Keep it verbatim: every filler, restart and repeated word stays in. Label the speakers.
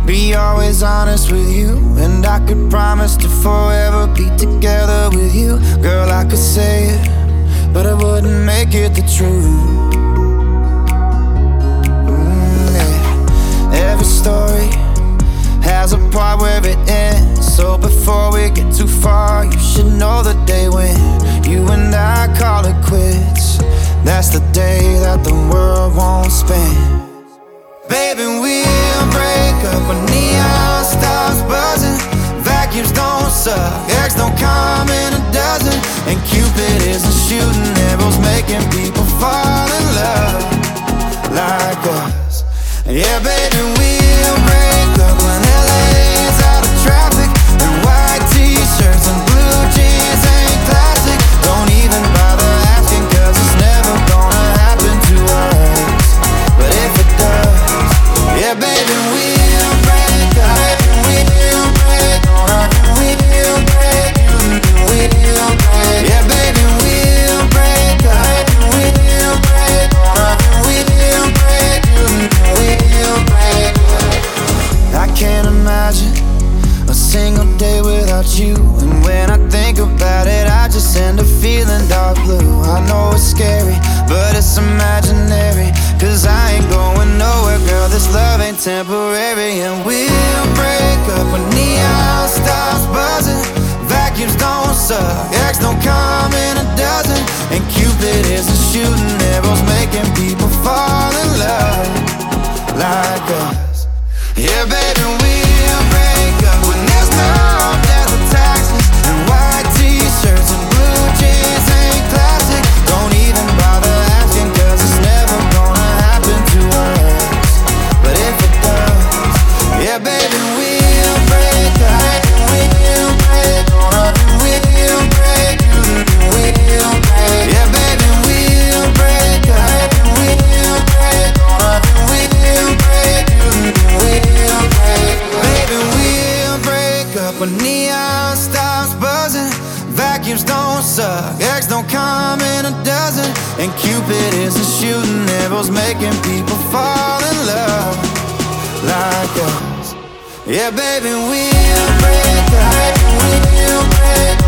Speaker 1: Be always honest with you, and I could promise to forever be together with you. Girl, I could say it, but I wouldn't make it the truth. Mm, yeah. Every story has a part where it ends, so before we get too far, you should know the day when you and I call it quits. That's the day that the world won't spin. Baby, we'll break up when neon stops buzzing. Vacuums don't suck, eggs don't come in a dozen, and Cupid isn't shooting arrows making people fall in love like us. Yeah, baby, we'll break up when L A's out of traffic, and white t-shirts and blue jeans ain't classic. Don't even bother asking, cause it's never gonna happen to us. But if it does, yeah, baby, we'll break up. We'll break up. We'll break up. We'll break. Yeah, baby, we'll break up. We'll break up. We'll break up. We'll break up. I can't imagine a single day without you, and when I think about it, I just end up feeling dark blue. I know it's scary, but it's imaginary, cause I ain't going nowhere, girl. This love ain't temporary. And we'll break up when neon stops buzzing. Vacuums don't suck, eggs don't come in a dozen, and Cupid isn't shooting arrows making people fall in love like us. Yeah, baby, we'll break up when there's no death or taxes, and white t-shirts and blue jeans ain't classic. Don't even bother asking, cause it's never gonna happen to us. But if it does, yeah, baby, we'll break up. We'll break up. We'll break up. We'll break. Yeah, baby, we'll break up. We'll break up. We'll break up. We'll break. Baby, we'll break up when neon stops buzzing. Vacuums don't suck, eggs don't come in a dozen, and Cupid isn't shooting arrows making people fall in love like us. Yeah, baby, we'll break up. We'll break